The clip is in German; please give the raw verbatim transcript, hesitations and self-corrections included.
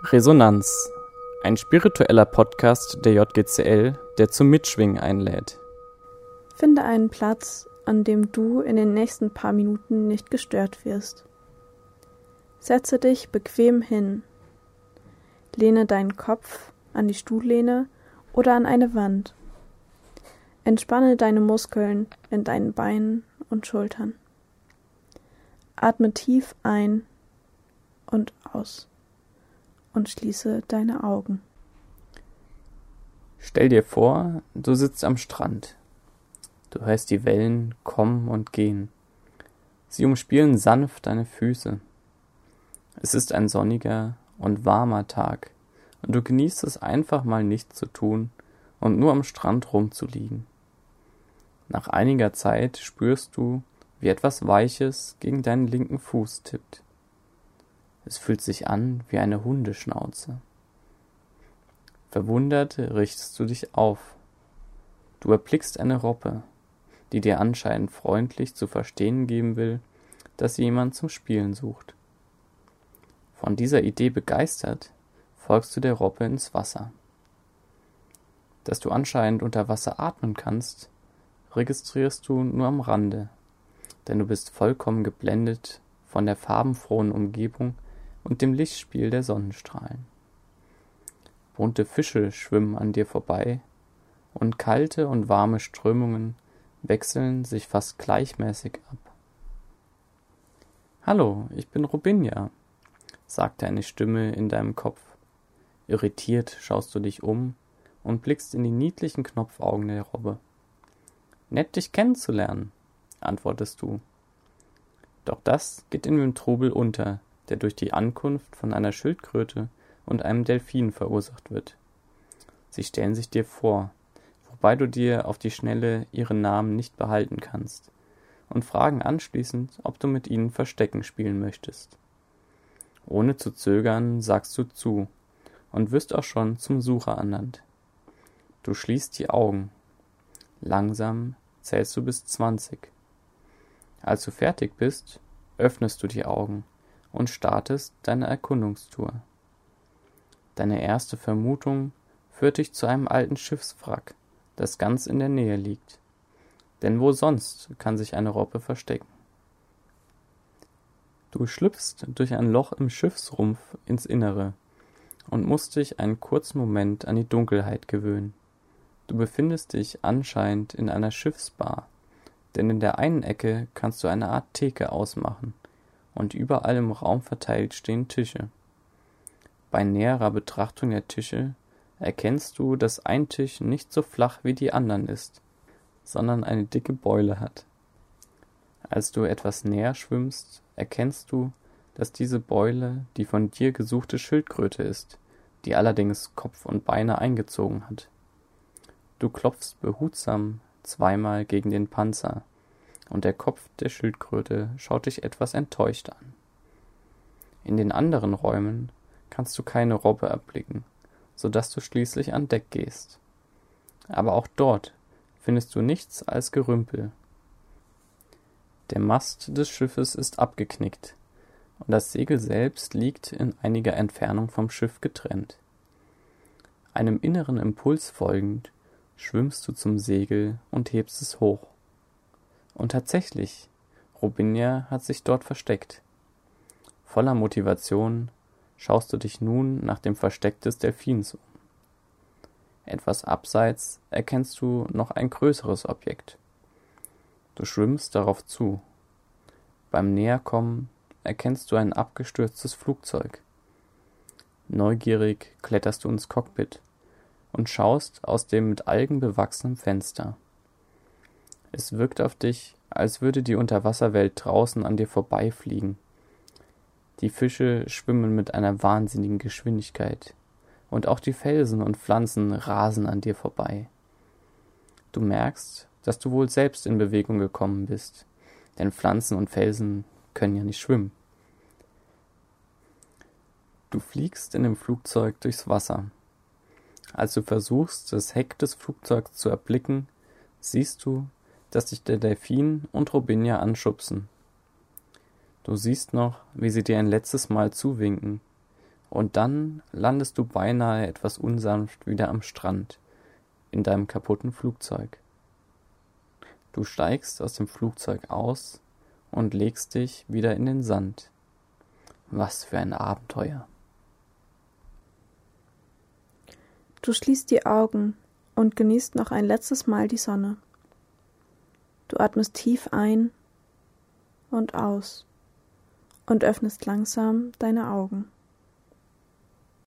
Resonanz, ein spiritueller Podcast der J G C L, der zum Mitschwingen einlädt. Finde einen Platz, an dem du in den nächsten paar Minuten nicht gestört wirst. Setze dich bequem hin. Lehne deinen Kopf an die Stuhllehne oder an eine Wand. Entspanne deine Muskeln in deinen Beinen und Schultern. Atme tief ein und aus und schließe deine Augen. Stell dir vor, du sitzt am Strand. Du hörst die Wellen kommen und gehen. Sie umspielen sanft deine Füße. Es ist ein sonniger und warmer Tag und du genießt es einfach mal nichts zu tun und nur am Strand rumzuliegen. Nach einiger Zeit spürst du, wie etwas Weiches gegen deinen linken Fuß tippt. Es fühlt sich an wie eine Hundeschnauze. Verwundert richtest du dich auf. Du erblickst eine Robbe, die dir anscheinend freundlich zu verstehen geben will, dass sie jemand zum Spielen sucht. Von dieser Idee begeistert, folgst du der Robbe ins Wasser. Dass du anscheinend unter Wasser atmen kannst, registrierst du nur am Rande, denn du bist vollkommen geblendet von der farbenfrohen Umgebung und dem Lichtspiel der Sonnenstrahlen. Bunte Fische schwimmen an dir vorbei und kalte und warme Strömungen wechseln sich fast gleichmäßig ab. »Hallo, ich bin Robinja«, sagte eine Stimme in deinem Kopf. Irritiert schaust du dich um und blickst in die niedlichen Knopfaugen der Robbe. »Nett, dich kennenzulernen«, antwortest du. Doch das geht in dem Trubel unter, der durch die Ankunft von einer Schildkröte und einem Delfin verursacht wird. Sie stellen sich dir vor, wobei du dir auf die Schnelle ihren Namen nicht behalten kannst, und fragen anschließend, ob du mit ihnen Verstecken spielen möchtest. Ohne zu zögern sagst du zu und wirst auch schon zum Sucher ernannt. Du schließt die Augen. Langsam zählst du bis zwanzig. Als du fertig bist, öffnest du die Augen und startest deine Erkundungstour. Deine erste Vermutung führt dich zu einem alten Schiffswrack, das ganz in der Nähe liegt. Denn wo sonst kann sich eine Robbe verstecken? Du schlüpfst durch ein Loch im Schiffsrumpf ins Innere und musst dich einen kurzen Moment an die Dunkelheit gewöhnen. Du befindest dich anscheinend in einer Schiffsbar, denn in der einen Ecke kannst du eine Art Theke ausmachen und überall im Raum verteilt stehen Tische. Bei näherer Betrachtung der Tische erkennst du, dass ein Tisch nicht so flach wie die anderen ist, sondern eine dicke Beule hat. Als du etwas näher schwimmst, erkennst du, dass diese Beule die von dir gesuchte Schildkröte ist, die allerdings Kopf und Beine eingezogen hat. Du klopfst behutsam zweimal gegen den Panzer, und der Kopf der Schildkröte schaut dich etwas enttäuscht an. In den anderen Räumen kannst du keine Robbe erblicken, so dass du schließlich an Deck gehst. Aber auch dort findest du nichts als Gerümpel. Der Mast des Schiffes ist abgeknickt und das Segel selbst liegt in einiger Entfernung vom Schiff getrennt. Einem inneren Impuls folgend schwimmst du zum Segel und hebst es hoch. Und tatsächlich, Robinja hat sich dort versteckt. Voller Motivation schaust du dich nun nach dem Versteck des Delfins um. Etwas abseits erkennst du noch ein größeres Objekt. Du schwimmst darauf zu. Beim Näherkommen erkennst du ein abgestürztes Flugzeug. Neugierig kletterst du ins Cockpit und schaust aus dem mit Algen bewachsenen Fenster. Es wirkt auf dich, als würde die Unterwasserwelt draußen an dir vorbeifliegen. Die Fische schwimmen mit einer wahnsinnigen Geschwindigkeit und auch die Felsen und Pflanzen rasen an dir vorbei. Du merkst, dass du wohl selbst in Bewegung gekommen bist, denn Pflanzen und Felsen können ja nicht schwimmen. Du fliegst in dem Flugzeug durchs Wasser. Als du versuchst, das Heck des Flugzeugs zu erblicken, siehst du, dass dich der Delfin und Robinja anschubsen. Du siehst noch, wie sie dir ein letztes Mal zuwinken Und dann landest du beinahe etwas unsanft wieder am Strand, in deinem kaputten Flugzeug. Du steigst aus dem Flugzeug aus und legst dich wieder in den Sand. Was für ein Abenteuer. Du schließt die Augen und genießt noch ein letztes Mal die Sonne. Du atmest tief ein und aus und öffnest langsam deine Augen.